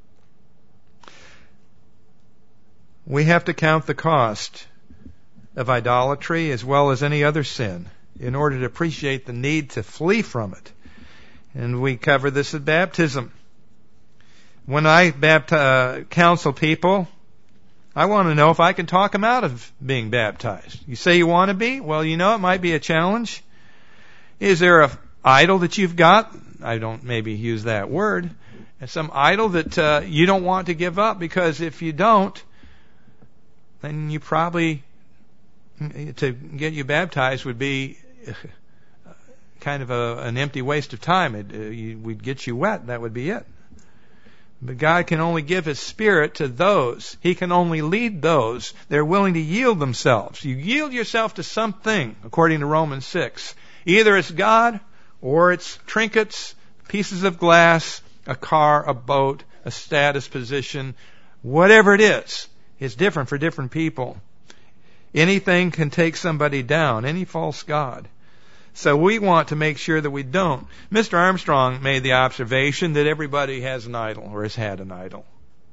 We have to count the cost of idolatry as well as any other sin in order to appreciate the need to flee from it. And we cover this at baptism. When I counsel people, I want to know if I can talk them out of being baptized. You say you want to be? Well, it might be a challenge. Is there an idol that you've got? I don't maybe use that word. Some idol that you don't want to give up, because if you don't, then you probably, to get you baptized would be kind of an empty waste of time. We'd get you wet. That would be it. But God can only give His Spirit to those. He can only lead those that are willing to yield themselves. You yield yourself to something, according to Romans 6. Either it's God, or it's trinkets, pieces of glass, a car, a boat, a status position. Whatever it is, it's different for different people. Anything can take somebody down, any false god. So we want to make sure that we don't. Mr. Armstrong made the observation that everybody has an idol or has had an idol.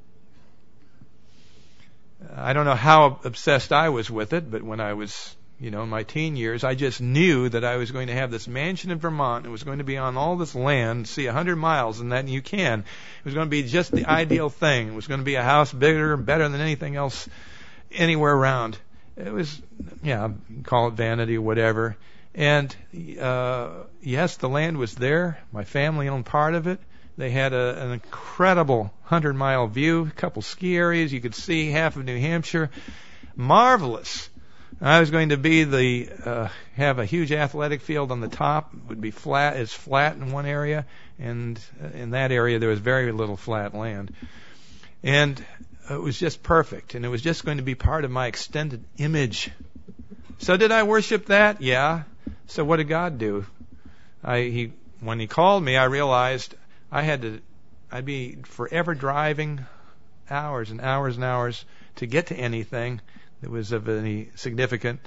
I don't know how obsessed I was with it, but when I was, in my teen years, I just knew that I was going to have this mansion in Vermont. It was going to be on all this land, see 100 miles, and that you can. It was going to be just the ideal thing. It was going to be a house bigger and better than anything else anywhere around. It was, call it vanity or whatever. And yes, the land was there. My family owned part of it. They had an incredible 100-mile view, a couple ski areas. You could see half of New Hampshire. Marvelous. I was going to have a huge athletic field on the top. It would be flat. It's flat in one area, and in that area there was very little flat land. And it was just perfect, and it was just going to be part of my extended image. So did I worship that? Yeah. So what did God do? When He called me, I realized I'd be forever driving hours and hours and hours to get to anything that was of any significant.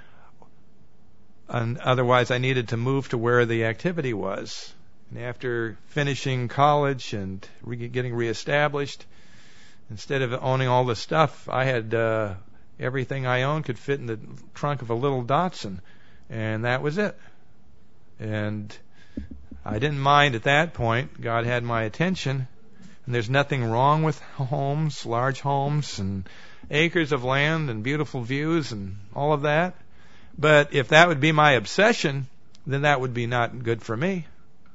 And otherwise, I needed to move to where the activity was. And after finishing college and getting reestablished, instead of owning all the stuff, I had everything I owned could fit in the trunk of a little Datsun. And that was it. And I didn't mind at that point. God had my attention. And there's nothing wrong with homes, large homes, and acres of land and beautiful views and all of that. But if that would be my obsession, then that would be not good for me.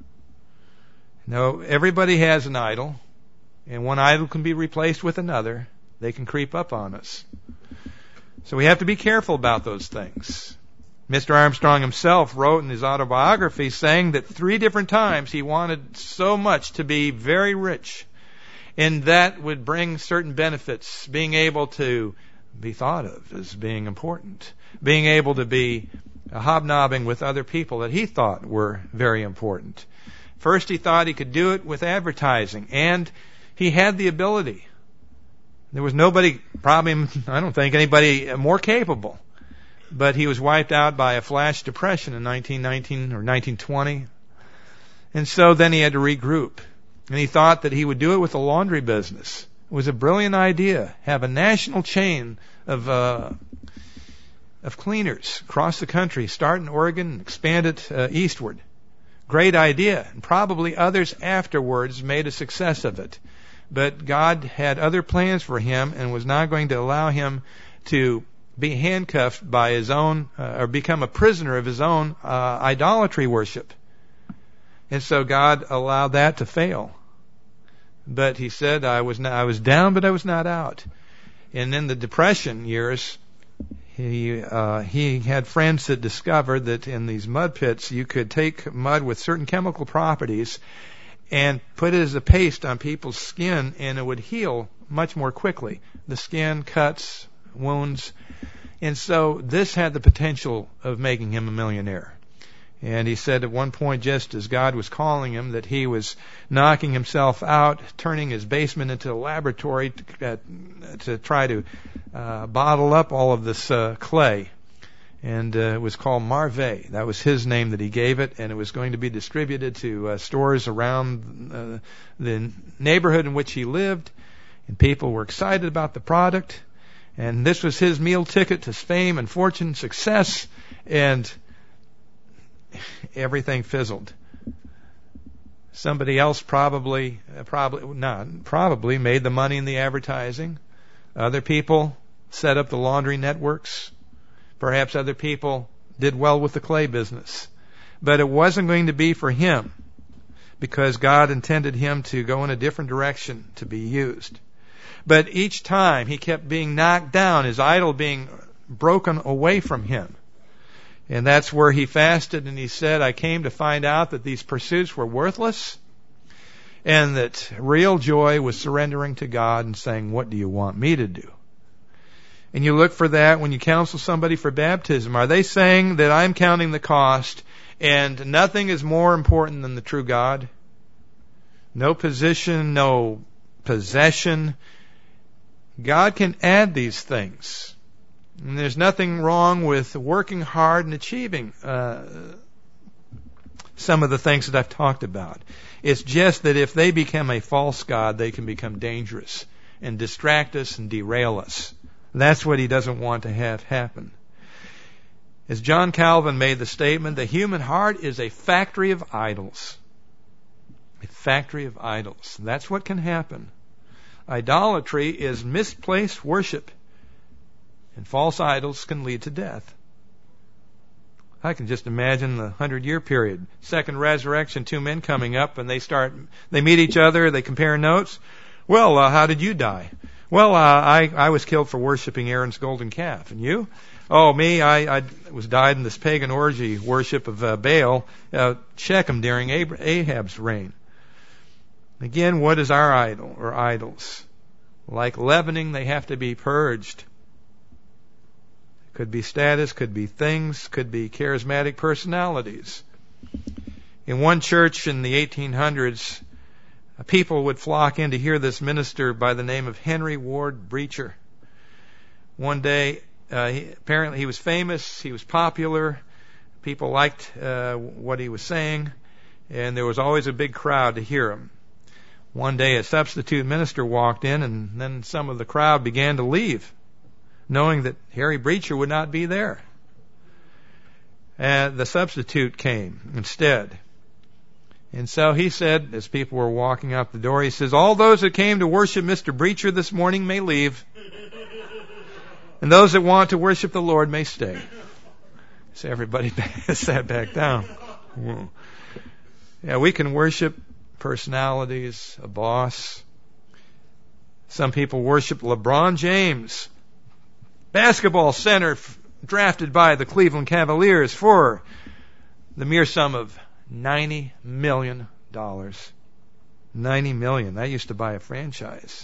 No, everybody has an idol. And one idol can be replaced with another. They can creep up on us. So we have to be careful about those things. Mr. Armstrong himself wrote in his autobiography saying that 3 different times he wanted so much to be very rich, and that would bring certain benefits, being able to be thought of as being important, being able to be hobnobbing with other people that he thought were very important. First, he thought he could do it with advertising, and he had the ability. There was nobody, probably, I don't think anybody more capable. But he was wiped out by a flash depression in 1919 or 1920. And so then he had to regroup. And he thought that he would do it with the laundry business. It was a brilliant idea. Have a national chain of cleaners across the country. Start in Oregon and expand it eastward. Great idea. And probably others afterwards made a success of it. But God had other plans for him and was not going to allow him to be handcuffed by his own, or become a prisoner of his own idolatry worship. And so God allowed that to fail. But he said, I was down, but I was not out. And in the Depression years, he had friends that discovered that in these mud pits you could take mud with certain chemical properties and put it as a paste on people's skin, and it would heal much more quickly. The skin, cuts, wounds. And so this had the potential of making him a millionaire. And he said at one point, just as God was calling him, that he was knocking himself out, turning his basement into a laboratory to try to bottle up all of this clay. And it was called Marvey. That was his name that he gave it, and it was going to be distributed to stores around the neighborhood in which he lived. And people were excited about the product. And this was his meal ticket to fame and fortune, success, and everything fizzled. Somebody else probably made the money in the advertising. Other people set up the laundry networks. Perhaps other people did well with the clay business. But it wasn't going to be for him, because God intended him to go in a different direction to be used. But each time he kept being knocked down, his idol being broken away from him. And that's where he fasted, and he said, I came to find out that these pursuits were worthless, and that real joy was surrendering to God and saying, what do you want me to do? And you look for that when you counsel somebody for baptism. Are they saying that I'm counting the cost and nothing is more important than the true God? No position, no possession. God can add these things. And there's nothing wrong with working hard and achieving some of the things that I've talked about. It's just that if they become a false god, they can become dangerous and distract us and derail us. That's what he doesn't want to have happen. As John Calvin made the statement, the human heart is a factory of idols. A factory of idols. That's what can happen. Idolatry is misplaced worship, and false idols can lead to death. I can just imagine the 100-year period. Second resurrection, two men coming up, and they meet each other, they compare notes. Well, how did you die? Well, I was killed for worshiping Aaron's golden calf. And you? Oh, me, I was died in this pagan orgy worship of Baal, Shechem during Ahab's reign. Again, what is our idol or idols? Like leavening, they have to be purged. Could be status, could be things, could be charismatic personalities. In one church in the 1800s, people would flock in to hear this minister by the name of Henry Ward Beecher. One day, apparently he was famous, he was popular, people liked what he was saying, and there was always a big crowd to hear him. One day a substitute minister walked in, and then some of the crowd began to leave, knowing that Harry Beecher would not be there. And the substitute came instead. And so he said, as people were walking out the door, he says, all those that came to worship Mr. Beecher this morning may leave. And those that want to worship the Lord may stay. So everybody sat back down. Yeah, we can worship personalities, a boss. Some people worship LeBron James, basketball center drafted by the Cleveland Cavaliers for the mere sum of $90 million. $90 million. That used to buy a franchise.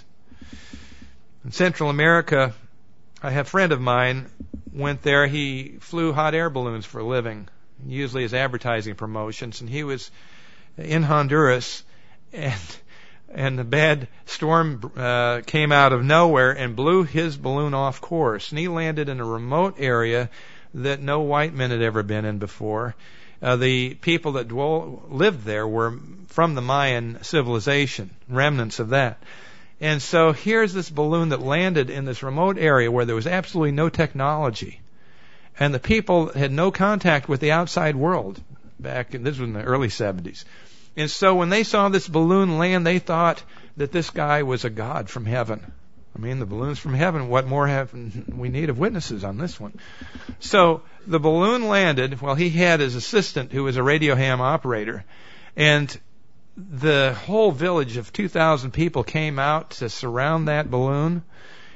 In Central America, I have a friend of mine went there. He flew hot air balloons for a living, usually as advertising promotions. And he was in Honduras, and the bad storm came out of nowhere and blew his balloon off course. And he landed in a remote area that no white men had ever been in before. The people that lived there were from the Mayan civilization, remnants of that. And so here's this balloon that landed in this remote area where there was absolutely no technology. And the people had no contact with the outside world. This was in the early 70s. And so when they saw this balloon land, they thought that this guy was a god from heaven. I mean, the balloon's from heaven. What more have we need of witnesses on this one? So the balloon landed. Well, he had his assistant who was a radio ham operator. And the whole village of 2,000 people came out to surround that balloon.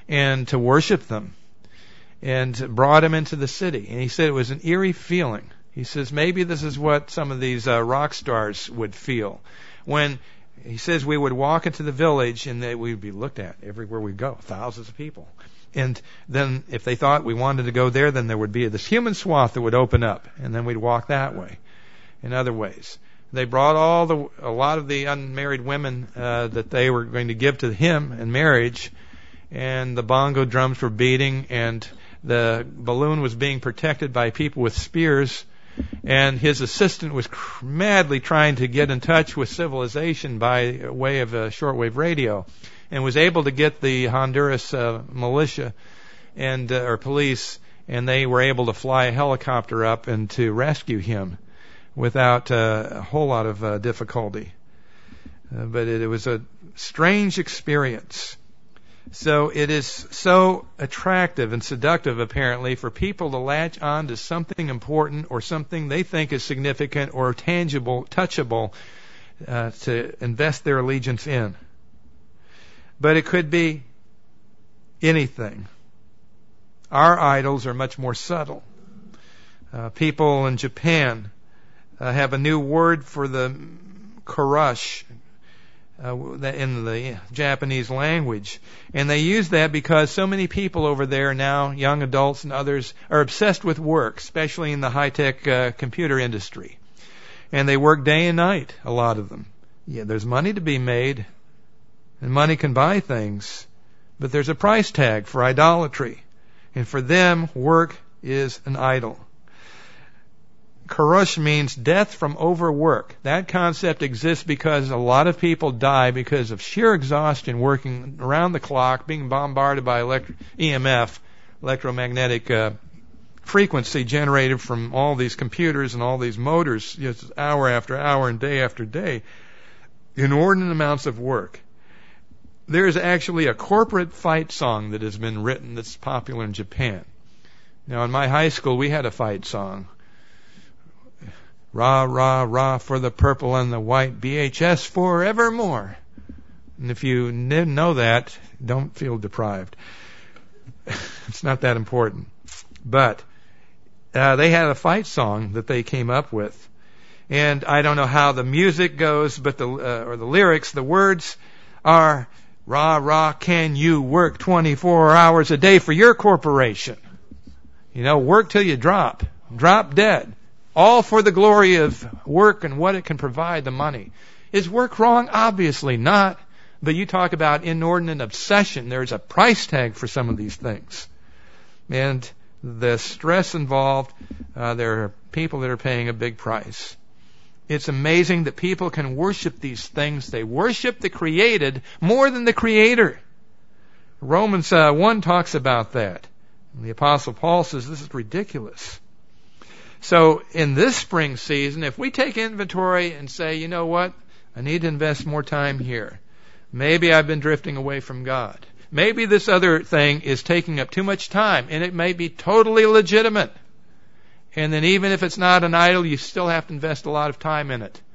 and to worship them, and brought him into the city. And he said it was an eerie feeling. He says maybe this is what some of these rock stars would feel when, he says, we would walk into the village and we would be looked at everywhere we go, thousands of people. And then if they thought we wanted to go there, then there would be this human swath that would open up, and then we'd walk that way. In other ways, they brought a lot of the unmarried women that they were going to give to him in marriage, and the bongo drums were beating, and the balloon was being protected by people with spears, and his assistant was madly trying to get in touch with civilization by way of a shortwave radio, and was able to get the Honduras militia and or police, and they were able to fly a helicopter up and to rescue him without a whole lot of difficulty. But it was a strange experience. So it is so attractive and seductive, apparently, for people to latch on to something important or something they think is significant or tangible, touchable, to invest their allegiance in. But it could be anything. Our idols are much more subtle. People in Japan have a new word for the karush in the Japanese language. And they use that because so many people over there now, young adults and others, are obsessed with work, especially in the high-tech computer industry. And they work day and night, a lot of them. Yeah, there's money to be made, and money can buy things, but there's a price tag for idolatry. And for them, work is an idol. Karush means death from overwork. That concept exists because a lot of people die because of sheer exhaustion, working around the clock, being bombarded by EMF, electromagnetic frequency generated from all these computers and all these motors, just hour after hour and day after day, inordinate amounts of work. There is actually a corporate fight song that has been written that's popular in Japan. Now, in my high school, we had a fight song. Rah, rah, rah for the purple and the white, BHS forevermore. And if you didn't know that, don't feel deprived. It's not that important. But they had a fight song that they came up with. And I don't know how the music goes, but or the lyrics, the words are, rah, rah, can you work 24 hours a day for your corporation? You know, work till you drop dead. All for the glory of work and what it can provide, the money. Is work wrong? Obviously not. But you talk about inordinate obsession. There's a price tag for some of these things. And the stress involved, there are people that are paying a big price. It's amazing that people can worship these things. They worship the created more than the Creator. Romans 1 talks about that. And the Apostle Paul says this is ridiculous. So in this spring season, if we take inventory and say, you know what, I need to invest more time here. Maybe I've been drifting away from God. Maybe this other thing is taking up too much time, and it may be totally legitimate. And then even if it's not an idol, you still have to invest a lot of time in it.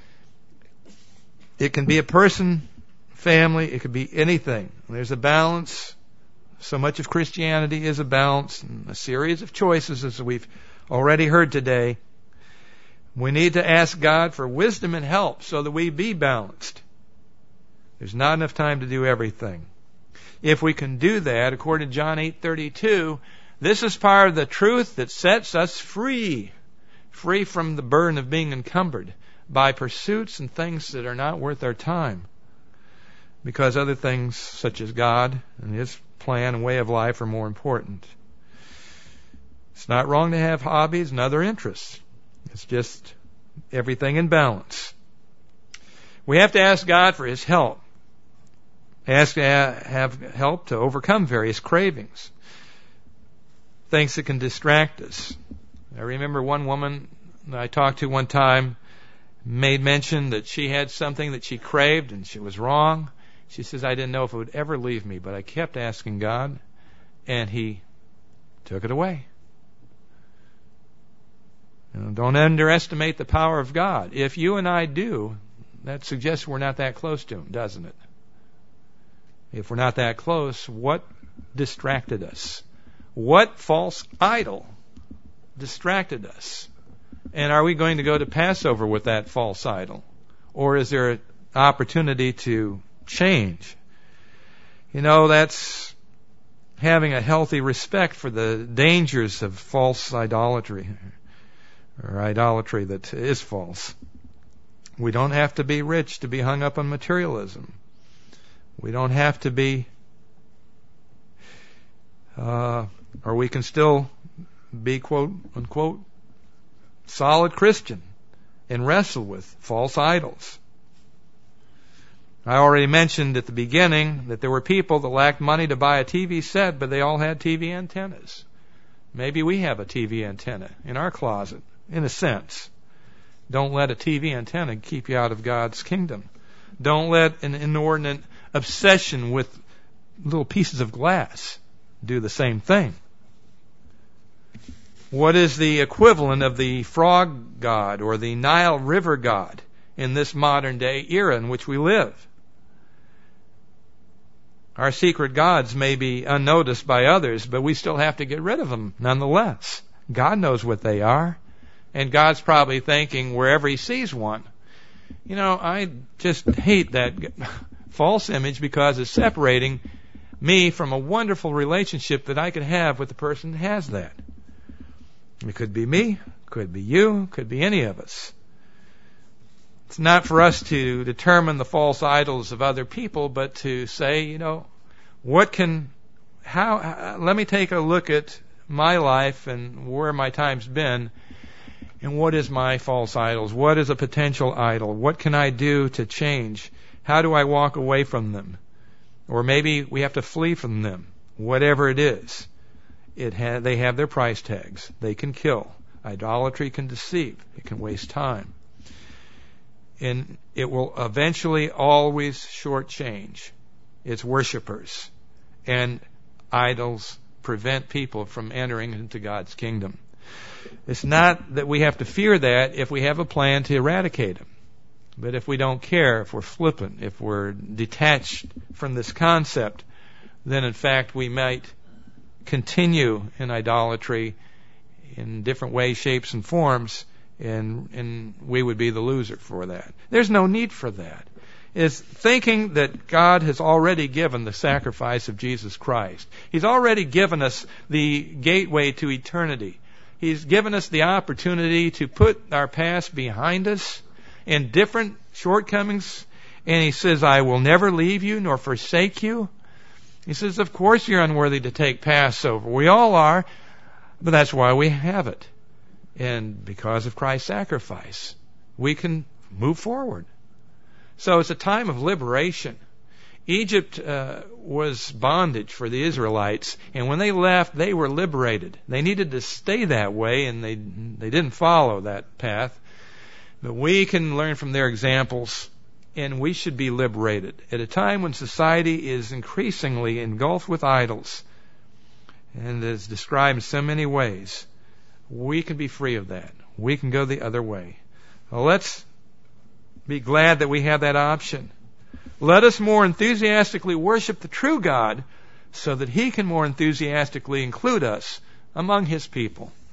It can be a person, family, it could be anything. There's a balance. So much of Christianity is a balance and a series of choices, as we've already heard today. We need to ask God for wisdom and help so that we be balanced. There's not enough time to do everything. If we can do that, according to John 8:32, this is part of the truth that sets us free from the burden of being encumbered by pursuits and things that are not worth our time, because other things such as God and His plan and way of life are more important. It's not wrong to have hobbies and other interests. It's just everything in balance. We have to ask God for His help. Ask to have help to overcome various cravings, things that can distract us. I remember one woman that I talked to one time made mention that she had something that she craved and she was wrong. She says, I didn't know if it would ever leave me, but I kept asking God, and He took it away. Don't underestimate the power of God. If you and I do, that suggests we're not that close to Him, doesn't it? If we're not that close, what distracted us? What false idol distracted us? And are we going to go to Passover with that false idol? Or is there an opportunity to change? You know, that's having a healthy respect for the dangers of false idolatry, or idolatry that is false. We don't have to be rich to be hung up on materialism. We don't have to be, or we can still be, quote unquote, solid Christian and wrestle with false idols. I already mentioned at the beginning that there were people that lacked money to buy a TV set, but they all had TV antennas. Maybe we have a TV antenna in our closet, in a sense. Don't let a TV antenna keep you out of God's kingdom. Don't let an inordinate obsession with little pieces of glass do the same thing. What is the equivalent of the frog god or the Nile River god in this modern day era in which we live? Our secret gods may be unnoticed by others, but we still have to get rid of them nonetheless. God knows what they are. And God's probably thinking wherever He sees one, you know, I just hate that false image because it's separating me from a wonderful relationship that I could have with the person that has that. It could be me, could be you, could be any of us. It's not for us to determine the false idols of other people, but to say, you know, let me take a look at my life and where my time's been, and what is my false idols? What is a potential idol? What can I do to change? How do I walk away from them? Or maybe we have to flee from them. Whatever it is. They have their price tags. They can kill. Idolatry can deceive. It can waste time. And it will eventually always shortchange its worshipers. And idols prevent people from entering into God's kingdom. It's not that we have to fear that if we have a plan to eradicate them. But if we don't care, if we're flippant, if we're detached from this concept, then in fact we might continue in idolatry in different ways, shapes, and forms, and we would be the loser for that. There's no need for that. It's thinking that God has already given the sacrifice of Jesus Christ. He's already given us the gateway to eternity. He's given us the opportunity to put our past behind us in different shortcomings, and He says, I will never leave you nor forsake you. He says, of course you're unworthy to take Passover. We all are, but that's why we have it. And because of Christ's sacrifice, we can move forward. So it's a time of liberation. Egypt was bondage for the Israelites, and when they left, they were liberated. They needed to stay that way, and they didn't follow that path. But we can learn from their examples, and we should be liberated. At a time when society is increasingly engulfed with idols, and is described in so many ways, we can be free of that. We can go the other way. Well, let's be glad that we have that option. Let us more enthusiastically worship the true God so that He can more enthusiastically include us among His people.